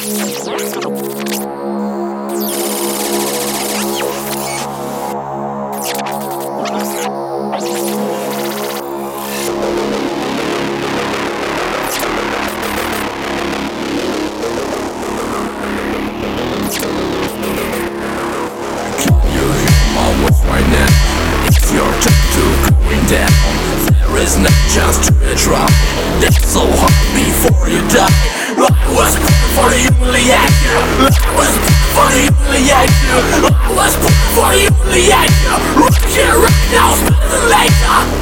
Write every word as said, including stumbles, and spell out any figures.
There is no chance to try. That's so hard before you die. I was born for the humiliation. I was born for the humiliation. I was born for the humiliation. Right here, right now, better than later.